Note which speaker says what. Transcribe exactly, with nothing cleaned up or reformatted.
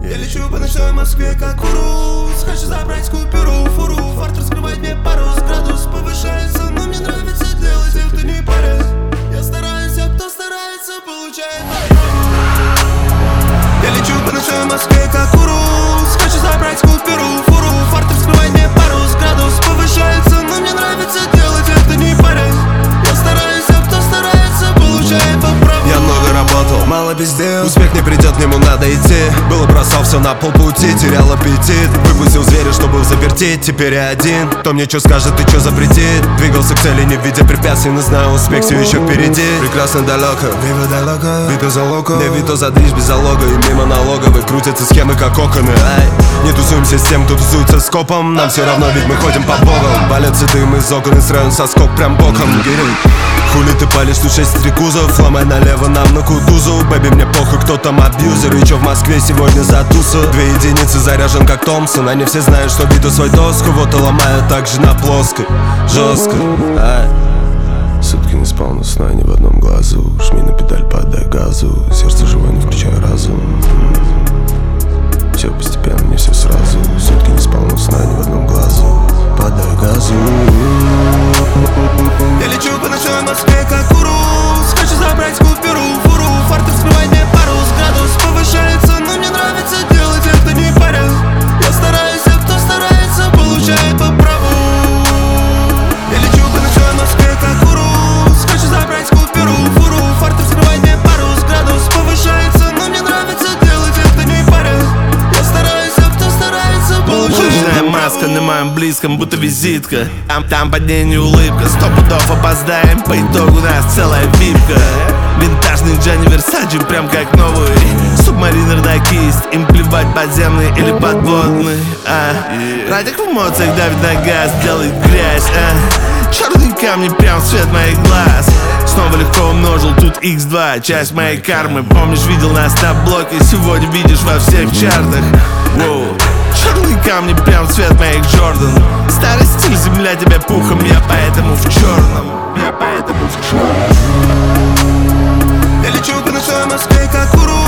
Speaker 1: Я лечу по ночной Москве, как урус. Хочу забрать купюру, фуру. Фарт раскрывает мне парус. Градус повышается, но мне нравится делать это не парясь. Я стараюсь, а кто старается, получает. Я лечу по ночной Москве, как урус. Хочу забрать купюру, фуру. Фарт раскрывает мне парус. Градус повышается, но мне нравится делать это не парясь. Я стараюсь, а кто старается, получает по праву.
Speaker 2: Я много работал, мало пиздел. Успех не придет, к нему надо идти. Было бросал все на полпути, терял аппетит. Выпустил зверя, чтобы в заперти. Теперь я один, кто мне что скажет и что запретит. Двигался к цели, не видя препятствий, но знаю, успех все еще впереди. Прекрасно далеко, виво далеко, вито за локо. Не вито за движ без залога. И мимо налоговой крутятся схемы, как оконы. Ай, не тусуемся с тем, кто тусуется с копом. Нам все равно, ведь мы ходим по богам. Валятся дым из окон и сразу соскок прям боком. Хули ты палишь, тут шесть стрекузов. Ломай налево нам на кутузу. Бэби, мне похуй, кто там абьюзер. И чё в Москве сегодня за туса? Две единицы заряжен, как Томпсон. Они все знают, что биту свой доску. Вот и ломаю так же на плоской. Жестко, ай. Сутки не спал, но сна ни в одном глазу. Жми на педаль, подай газу. Сердце живое, не включай разум. Все постепенно, не все сразу. Сутки не спал, но сна ни в одном глазу. Подай газу.
Speaker 1: Я лечу по ночной Москве, как урус. Хочу забрать купюру, фуру. Фарт раскрывает мне парус. Градус повышается, но мне нравится делать это не парясь. Я стараюсь, а кто старается, получает по праву. Я лечу по ночной Москве, как урус. Хочу забрать купюру, фуру. Фарт раскрывает мне парус. Градус повышается, но мне нравится делать это не парясь. Я стараюсь, а кто старается, получает.
Speaker 3: Лыжная маска на моем близком, будто визитка. Там, там под ней не улыбка. Сто пудов опоздаем, по итогу нас целая випка. Винтажный Джанни Версачи, прям как новый субмаринер на кисть. Им плевать, подземный или подводный, а радик в эмоциях давит на газ, делает грязь, а черные камни прям в цвет моих глаз. Снова легко умножил, тут икс два, часть моей кармы. Помнишь, видел нас на блоке, сегодня видишь во всех чартах. Воу. Черные камни прям в цвет моих Джордан. Старый стиль, земля тебя пухом, я поэтому в черном. Я поэтому в черном.
Speaker 1: Я лечу по ночной Москве, как урус.